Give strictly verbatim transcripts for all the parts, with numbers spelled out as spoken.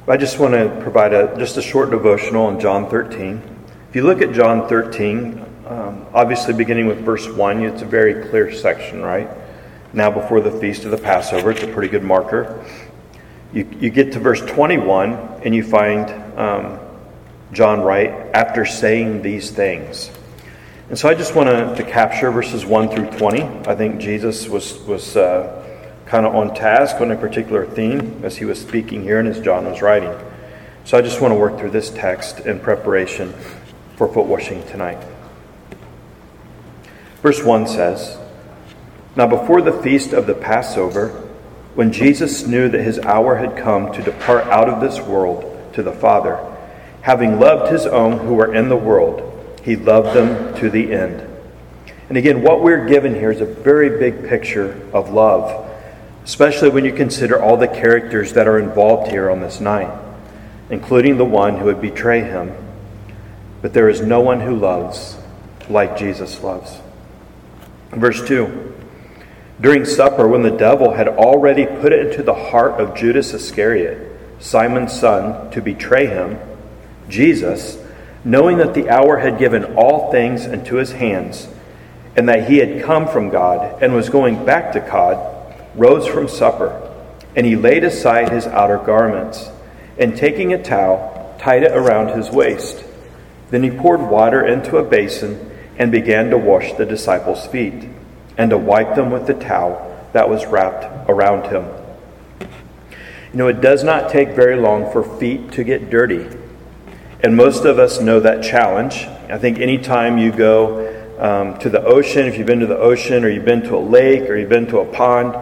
I just want to provide a just a short devotional on John thirteen. If you look at John thirteen, um, obviously beginning with verse one, it's a very clear section, right? Now before the feast of the Passover, it's a pretty good marker. You, you get to verse twenty-one, and you find um, John write, after saying these things. And so I just want to, to capture verses one through twenty. I think Jesus was, was uh, kind of on task on a particular theme as he was speaking here and as John was writing. So I just want to work through this text in preparation for foot washing tonight. Verse one says, "Now before the feast of the Passover, when Jesus knew that his hour had come to depart out of this world to the Father, having loved his own who were in the world, he loved them to the end." And again, what we're given here is a very big picture of love, especially when you consider all the characters that are involved here on this night, including the one who would betray him. But there is no one who loves like Jesus loves. Verse two, "During supper, when the devil had already put it into the heart of Judas Iscariot, Simon's son, to betray him, Jesus, knowing that the hour had given all things into his hands, and that he had come from God and was going back to God, rose from supper, and he laid aside his outer garments, and taking a towel, tied it around his waist. Then he poured water into a basin and began to wash the disciples' feet, and to wipe them with the towel that was wrapped around him." You know, it does not take very long for feet to get dirty. And most of us know that challenge. I think anytime you go um, to the ocean, if you've been to the ocean or you've been to a lake or you've been to a pond,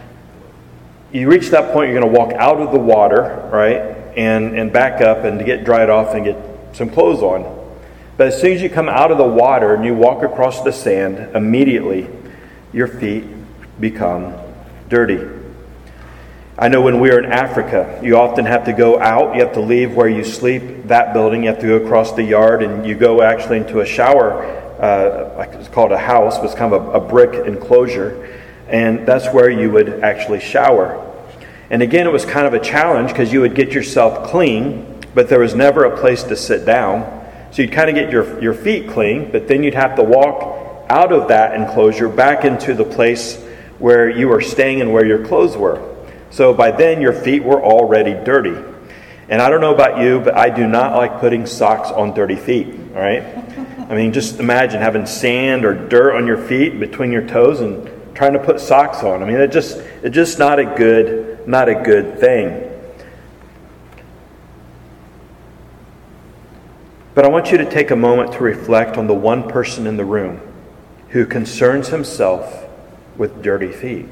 you reach that point, you're going to walk out of the water, right, and, and back up and to get dried off and get some clothes on. But as soon as you come out of the water and you walk across the sand, immediately your feet become dirty. I know when we were in Africa, you often have to go out. You have to leave where you sleep, that building. You have to go across the yard, and you go actually into a shower. Uh, like it's called a house, but it's kind of a, a brick enclosure. And that's where you would actually shower. And again, it was kind of a challenge because you would get yourself clean, but there was never a place to sit down. So you'd kind of get your, your feet clean, but then you'd have to walk out of that enclosure back into the place where you were staying and where your clothes were. So by then, your feet were already dirty. And I don't know about you, but I do not like putting socks on dirty feet, all right? I mean, just imagine having sand or dirt on your feet between your toes and trying to put socks on. I mean, it just it's just not a good, not a good thing. But I want you to take a moment to reflect on the one person in the room who concerns himself with dirty feet.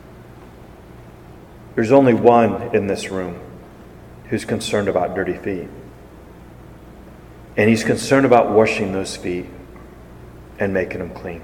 There's only one in this room who's concerned about dirty feet. And he's concerned about washing those feet and making them clean.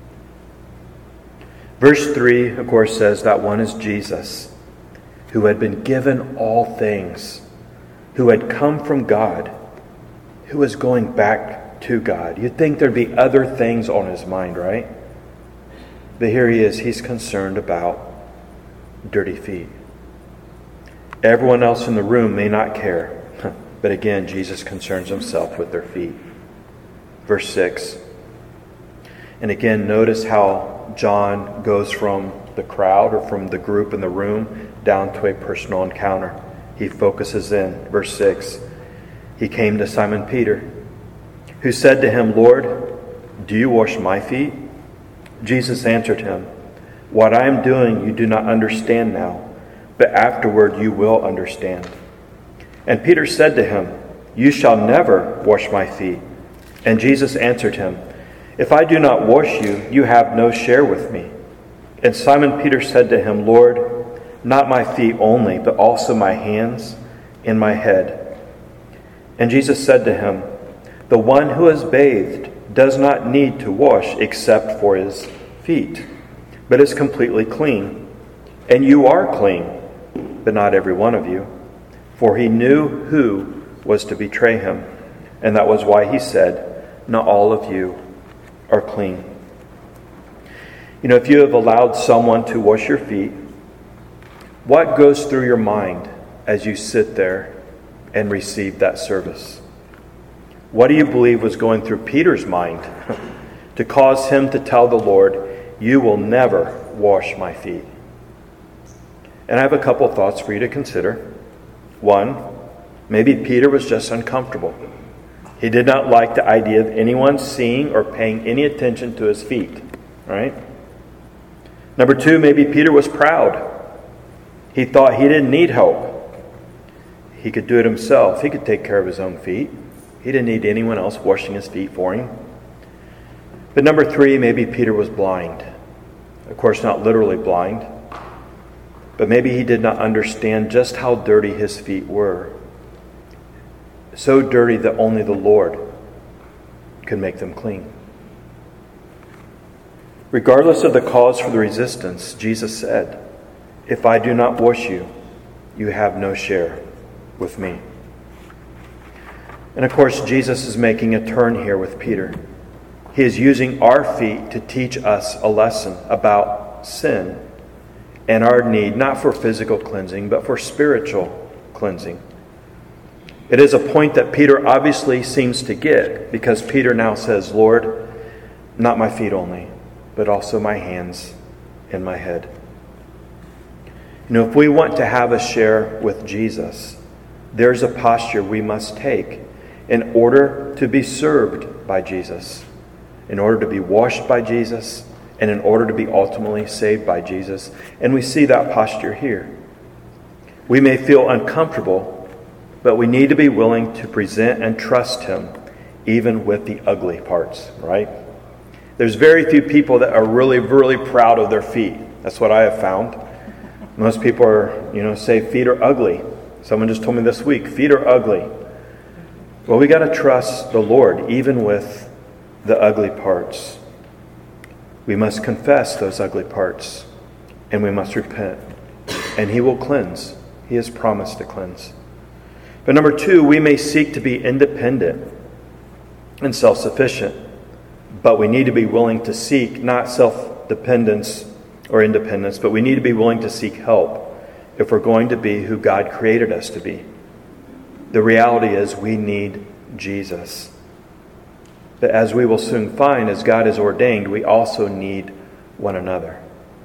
Verse three, of course, says that one is Jesus, who had been given all things, who had come from God, who was going back to God. You'd think there'd be other things on his mind, right? But here he is. He's concerned about dirty feet. Everyone else in the room may not care. But again, Jesus concerns himself with their feet. Verse six. And again, notice how John goes from the crowd or from the group in the room down to a personal encounter. He focuses in. Verse six. He came to Simon Peter, who said to him, "Lord, do you wash my feet?" Jesus answered him, "What I am doing you do not understand now, but afterward you will understand." And Peter said to him, "You shall never wash my feet." And Jesus answered him, "If I do not wash you, you have no share with me." And Simon Peter said to him, "Lord, not my feet only, but also my hands and my head." And Jesus said to him, "The one who is bathed does not need to wash except for his feet, but is completely clean. And you are clean, but not every one of you." For he knew who was to betray him, and that was why he said, "Not all of you are clean." You know, if you have allowed someone to wash your feet, what goes through your mind as you sit there and received that service. What do you believe was going through Peter's mind to cause him to tell the Lord, "You will never wash my feet"? And I have a couple thoughts for you to consider. One, maybe Peter was just uncomfortable. He did not like the idea of anyone seeing or paying any attention to his feet, right? Number two, maybe Peter was proud. He thought he didn't need help. He could do it himself. He could take care of his own feet. He didn't need anyone else washing his feet for him. But number three, maybe Peter was blind. Of course, not literally blind, but maybe he did not understand just how dirty his feet were. So dirty that only the Lord could make them clean. Regardless of the cause for the resistance, Jesus said, "If I do not wash you, you have no share with me." And of course, Jesus is making a turn here with Peter. He is using our feet to teach us a lesson about sin and our need, not for physical cleansing, but for spiritual cleansing. It is a point that Peter obviously seems to get, because Peter now says, "Lord, not my feet only, but also my hands and my head." You know, if we want to have a share with Jesus, there's a posture we must take in order to be served by Jesus, in order to be washed by Jesus, and in order to be ultimately saved by Jesus. And we see that posture here. We may feel uncomfortable, but we need to be willing to present and trust Him, even with the ugly parts, right? There's very few people that are really, really proud of their feet. That's what I have found. Most people are, you know, say feet are ugly. Someone just told me this week, feet are ugly. Well, we got to trust the Lord, even with the ugly parts. We must confess those ugly parts, and we must repent, and He will cleanse. He has promised to cleanse. But number two, we may seek to be independent and self-sufficient, but we need to be willing to seek not self-dependence or independence, but we need to be willing to seek help if we're going to be who God created us to be. The reality is we need Jesus. But as we will soon find, as God has ordained, we also need one another.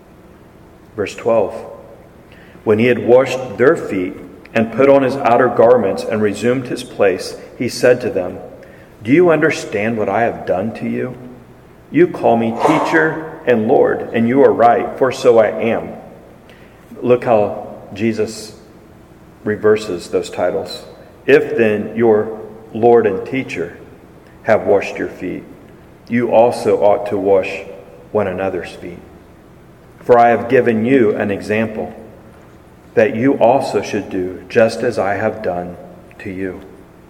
Verse twelve. When He had washed their feet and put on His outer garments and resumed His place, He said to them, "Do you understand what I have done to you? You call me teacher and Lord, and you are right, for so I am." Look how Jesus reverses those titles. "If then your Lord and teacher have washed your feet, you also ought to wash one another's feet. For I have given you an example, that you also should do just as I have done to you."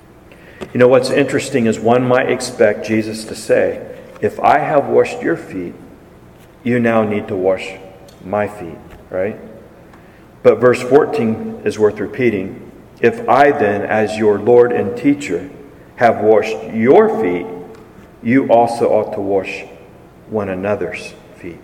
You know, what's interesting is one might expect Jesus to say, "If I have washed your feet, you now need to wash my feet," right? But verse fourteen is worth repeating. "If I then, as your Lord and teacher, have washed your feet, you also ought to wash one another's feet."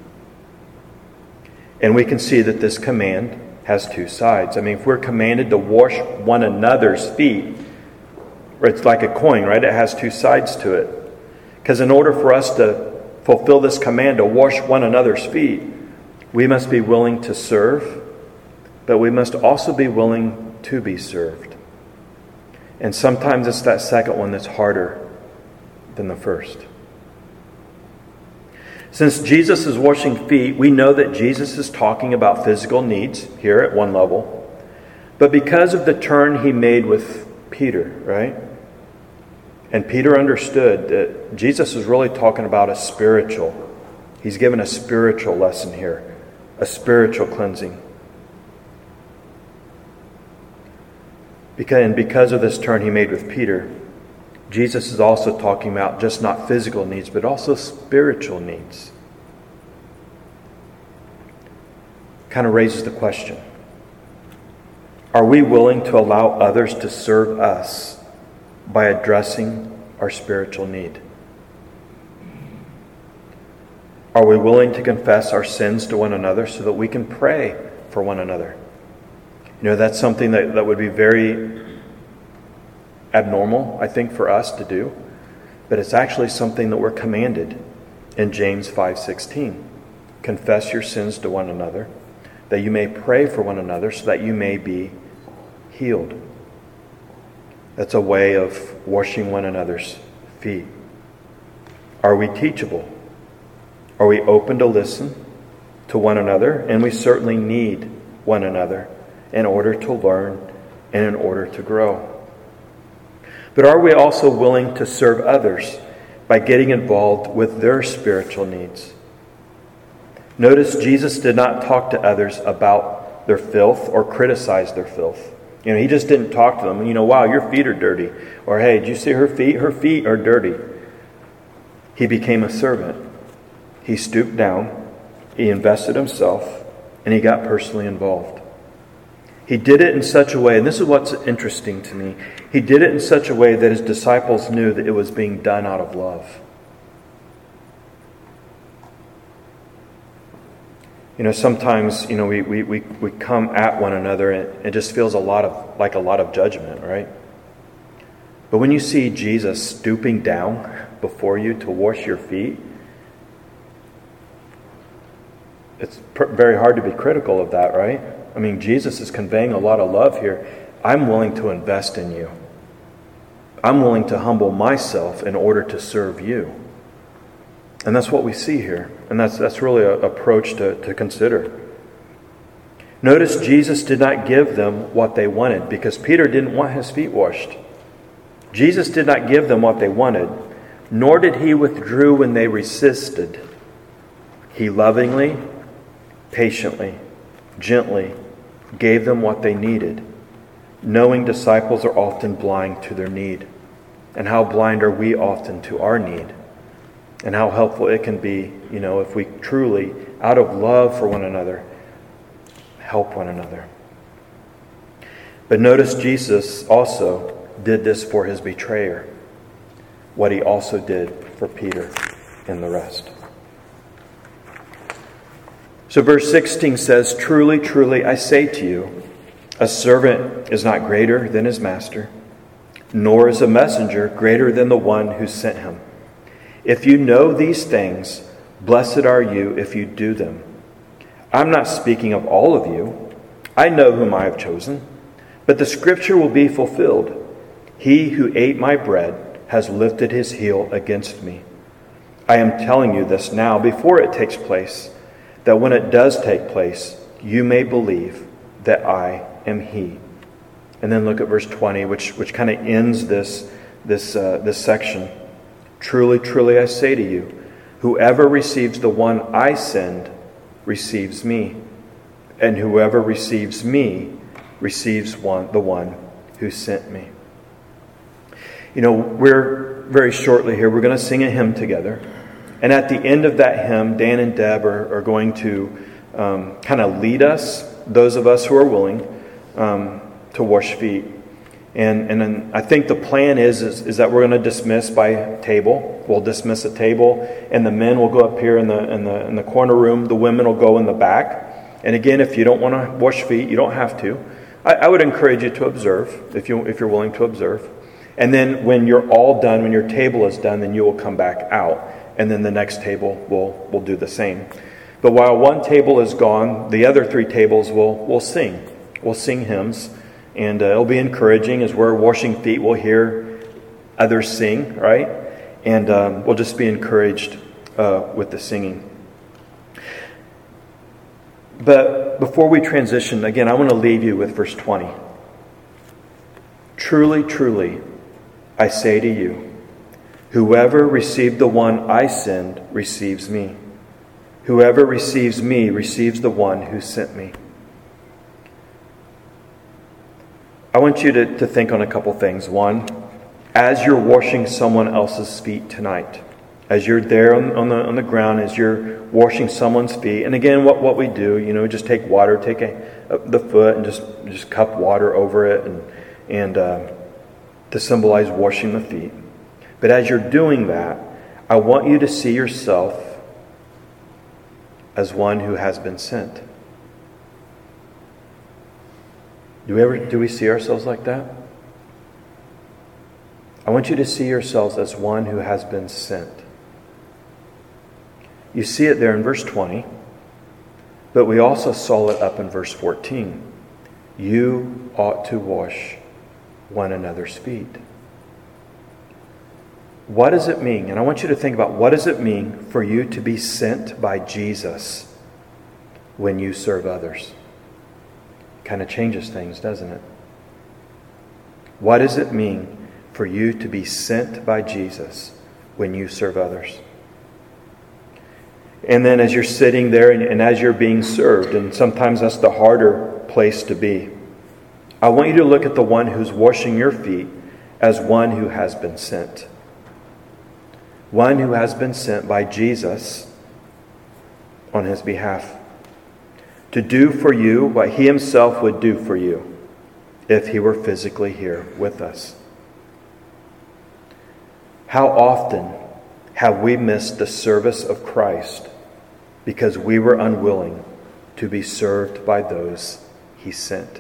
And we can see that this command has two sides. I mean, if we're commanded to wash one another's feet, it's like a coin, right? It has two sides to it. Because in order for us to fulfill this command to wash one another's feet, we must be willing to serve, but we must also be willing to be served. And sometimes it's that second one that's harder than the first. Since Jesus is washing feet, we know that Jesus is talking about physical needs here at one level. But because of the turn He made with Peter, right? And Peter understood that Jesus is really talking about a spiritual. He's given a spiritual lesson here, a spiritual cleansing. Because, and because of this turn He made with Peter, Jesus is also talking about just not physical needs, but also spiritual needs. Kind of raises the question, are we willing to allow others to serve us by addressing our spiritual need? Are we willing to confess our sins to one another so that we can pray for one another? You know, that's something that, that would be very abnormal, I think, for us to do, but it's actually something that we're commanded in James five sixteen. Confess your sins to one another, that you may pray for one another so that you may be healed. That's a way of washing one another's feet. Are we teachable? Are we open to listen to one another? And we certainly need one another in order to learn and in order to grow. But are we also willing to serve others by getting involved with their spiritual needs? Notice Jesus did not talk to others about their filth or criticize their filth. You know, he just didn't talk to them. You know, wow, your feet are dirty. Or, hey, did you see her feet? Her feet are dirty. He became a servant. He stooped down. He invested himself. And he got personally involved. He did it in such a way, and this is what's interesting to me. He did it in such a way that his disciples knew that it was being done out of love. You know, sometimes, you know, we, we, we, we come at one another and it just feels a lot of like a lot of judgment, right? But when you see Jesus stooping down before you to wash your feet, it's pr- very hard to be critical of that, right? I mean, Jesus is conveying a lot of love here. I'm willing to invest in you. I'm willing to humble myself in order to serve you. And that's what we see here. And that's that's really an approach to, to consider. Notice Jesus did not give them what they wanted because Peter didn't want his feet washed. Jesus did not give them what they wanted, nor did he withdraw when they resisted. He lovingly, patiently, gently gave them what they needed, knowing disciples are often blind to their need. And how blind are we often to our need? And how helpful it can be, you know, if we truly, out of love for one another, help one another. But notice Jesus also did this for his betrayer, what he also did for Peter and the rest. So verse sixteen says, "Truly, truly, I say to you, a servant is not greater than his master, nor is a messenger greater than the one who sent him. If you know these things, blessed are you if you do them. I'm not speaking of all of you. I know whom I have chosen. But the scripture will be fulfilled. He who ate my bread has lifted his heel against me. I am telling you this now before it takes place, that when it does take place, you may believe that I am he." And then look at verse twenty, which, which kind of ends this, this, uh, this section. "Truly, truly, I say to you, whoever receives the one I send receives me. And whoever receives me receives one, the one who sent me." You know, we're very shortly here, we're going to sing a hymn together. And at the end of that hymn, Dan and Deb are, are going to um, kind of lead us, those of us who are willing, um, to wash feet. And and then I think the plan is, is is that we're going to dismiss by table. We'll dismiss a table, and the men will go up here in the in the in the corner room. The women will go in the back. And again, if you don't want to wash feet, you don't have to. I, I would encourage you to observe if you if you're willing to observe. And then when you're all done, when your table is done, then you will come back out, and then the next table will will do the same. But while one table is gone, the other three tables will will sing. We'll sing hymns. And uh, it'll be encouraging as we're washing feet. We'll hear others sing, right? And um, we'll just be encouraged uh, with the singing. But before we transition, again, I want to leave you with verse twenty. "Truly, truly, I say to you, whoever received the one I send receives me. Whoever receives me receives the one who sent me." I want you to, to think on a couple things. One, as you're washing someone else's feet tonight, as you're there on, on the on the ground, as you're washing someone's feet, and again, what, what we do, you know, just take water, take a, a, the foot, and just just cup water over it, and and uh, to symbolize washing the feet. But as you're doing that, I want you to see yourself as one who has been sent. Do we ever do we see ourselves like that? I want you to see yourselves as one who has been sent. You see it there in verse twenty, but we also saw it up in verse fourteen. You ought to wash one another's feet. What does it mean? And I want you to think about, what does it mean for you to be sent by Jesus when you serve others? Kind of changes things, doesn't it? What does it mean for you to be sent by Jesus when you serve others? And then as you're sitting there and, and as you're being served, and sometimes that's the harder place to be, I want you to look at the one who's washing your feet as one who has been sent. One who has been sent by Jesus on his behalf to do for you what he himself would do for you if he were physically here with us. How often have we missed the service of Christ because we were unwilling to be served by those he sent?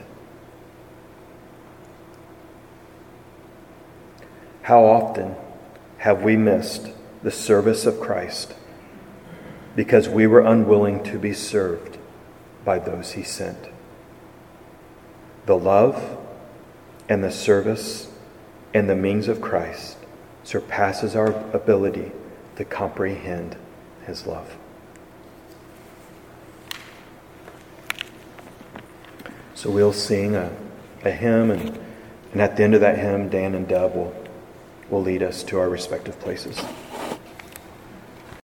How often have we missed the service of Christ because we were unwilling to be served by those he sent? The love and the service and the means of Christ surpasses our ability to comprehend his love. So we'll sing a, a hymn, and, and at the end of that hymn, Dan and Deb will, will lead us to our respective places.